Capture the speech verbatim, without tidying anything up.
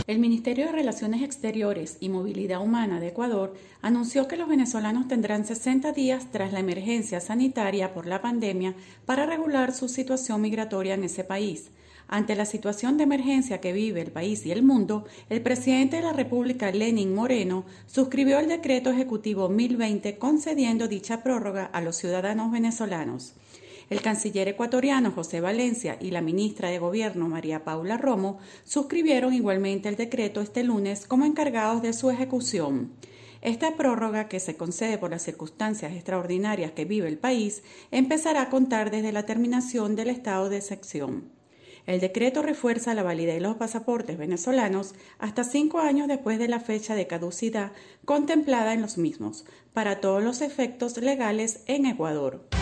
El Ministerio de Relaciones Exteriores y Movilidad Humana de Ecuador anunció que los venezolanos tendrán sesenta días tras la emergencia sanitaria por la pandemia para regular su situación migratoria en ese país. Ante la situación de emergencia que vive el país y el mundo, el presidente de la República, Lenín Moreno, suscribió el decreto ejecutivo mil veinte concediendo dicha prórroga a los ciudadanos venezolanos. El canciller ecuatoriano José Valencia y la ministra de Gobierno María Paula Romo suscribieron igualmente el decreto este lunes como encargados de su ejecución. Esta prórroga, que se concede por las circunstancias extraordinarias que vive el país, empezará a contar desde la terminación del estado de excepción. El decreto refuerza la validez de los pasaportes venezolanos hasta cinco años después de la fecha de caducidad contemplada en los mismos, para todos los efectos legales en Ecuador.